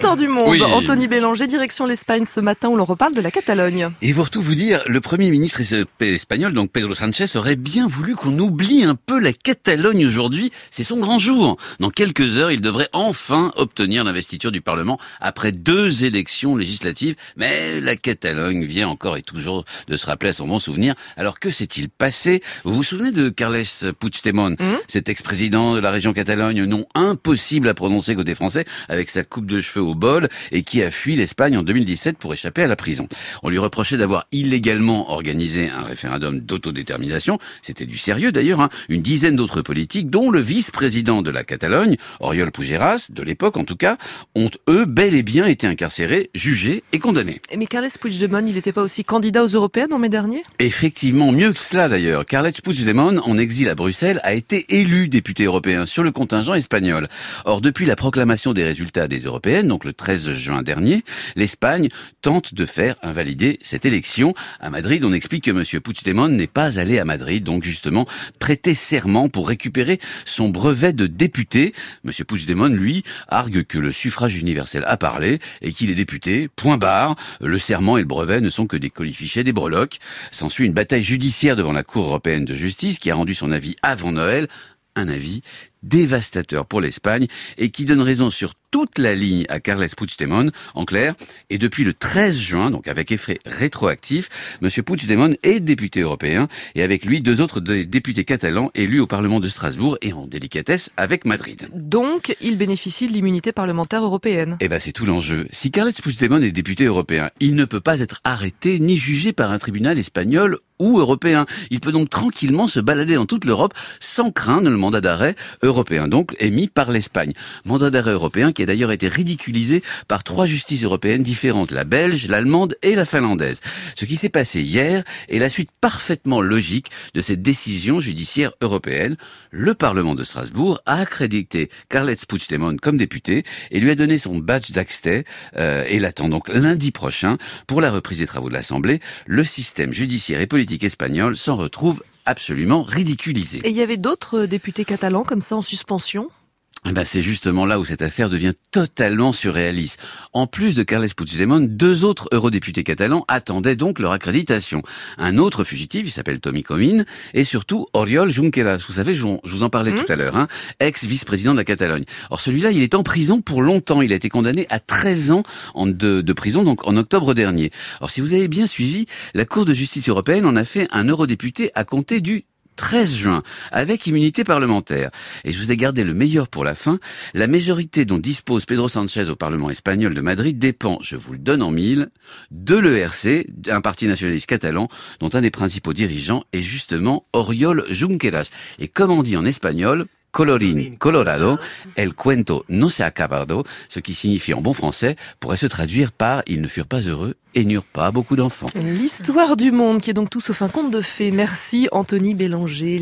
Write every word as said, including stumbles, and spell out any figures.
Histoire du monde. Oui. Anthony Bélanger, direction l'Espagne ce matin où l'on reparle de la Catalogne. Et pour tout vous dire, le Premier ministre espagnol, donc Pedro Sánchez, aurait bien voulu qu'on oublie un peu la Catalogne aujourd'hui. C'est son grand jour. Dans quelques heures, il devrait enfin obtenir l'investiture du Parlement après deux élections législatives. Mais la Catalogne vient encore et toujours de se rappeler à son bon souvenir. Alors que s'est-il passé? Vous vous souvenez de Carles Puigdemont, mmh. cet ex-président de la région Catalogne, nom impossible à prononcer côté français, avec sa coupe de cheveux au bol, et qui a fui l'Espagne en deux mille dix-sept pour échapper à la prison. On lui reprochait d'avoir illégalement organisé un référendum d'autodétermination. C'était du sérieux d'ailleurs, hein. Une dizaine d'autres politiques, dont le vice-président de la Catalogne, Oriol Puigderas, de l'époque en tout cas, ont eux bel et bien été incarcérés, jugés et condamnés. Mais Carles Puigdemont, il n'était pas aussi candidat aux européennes en mai dernier? Effectivement, mieux que cela d'ailleurs. Carles Puigdemont, en exil à Bruxelles, a été élu député européen sur le contingent espagnol. Or, depuis la proclamation des résultats des européennes, donc le treize juin dernier, l'Espagne tente de faire invalider cette élection. À Madrid, on explique que M. Puigdemont n'est pas allé à Madrid, donc justement prêter serment pour récupérer son brevet de député. M. Puigdemont, lui, argue que le suffrage universel a parlé et qu'il est député, point barre. Le serment et le brevet ne sont que des colifichets, des breloques. S'ensuit une bataille judiciaire devant la Cour européenne de justice qui a rendu son avis avant Noël. Un avis dévastateur pour l'Espagne et qui donne raison sur toute la ligne à Carles Puigdemont, en clair. Et depuis le treize juin, donc avec effet rétroactif, M. Puigdemont est député européen et avec lui deux autres députés catalans élus au Parlement de Strasbourg et en délicatesse avec Madrid. Donc, il bénéficie de l'immunité parlementaire européenne. Eh ben, c'est tout l'enjeu. Si Carles Puigdemont est député européen, il ne peut pas être arrêté ni jugé par un tribunal espagnol ou européen. Il peut donc tranquillement se balader dans toute l'Europe sans craindre le mandat d'arrêt européen, donc émis par l'Espagne. Mandat d'arrêt européen qui a d'ailleurs été ridiculisé par trois justices européennes différentes, la belge, l'allemande et la finlandaise. Ce qui s'est passé hier est la suite parfaitement logique de cette décision judiciaire européenne. Le Parlement de Strasbourg a accrédité Carles Puigdemont comme député et lui a donné son badge d'accès euh, et l'attend donc lundi prochain pour la reprise des travaux de l'Assemblée. Le système judiciaire et politique espagnol s'en retrouve absolument ridiculisé. Et il y avait d'autres députés catalans comme ça en suspension ? Eh ben c'est justement là où cette affaire devient totalement surréaliste. En plus de Carles Puigdemont, deux autres eurodéputés catalans attendaient donc leur accréditation. Un autre fugitif, il s'appelle Tommy Comín, et surtout Oriol Junqueras. Vous savez, je vous en parlais mmh. tout à l'heure, hein, ex-vice-président de la Catalogne. Or celui-là, il est en prison pour longtemps. Il a été condamné à treize ans de, de prison, donc en octobre dernier. Or si vous avez bien suivi, la Cour de justice européenne en a fait un eurodéputé à compter du treize juin, avec immunité parlementaire. Et je vous ai gardé le meilleur pour la fin. La majorité dont dispose Pedro Sánchez au Parlement espagnol de Madrid dépend, je vous le donne en mille, de l'E R C, un parti nationaliste catalan, dont un des principaux dirigeants est justement Oriol Junqueras. Et comme on dit en espagnol, colorín colorado, el cuento no se ha acabado, ce qui signifie en bon français, pourrait se traduire par « ils ne furent pas heureux et n'eurent pas beaucoup d'enfants ». L'histoire du monde qui est donc tout sauf un conte de fées. Merci Anthony Bélanger.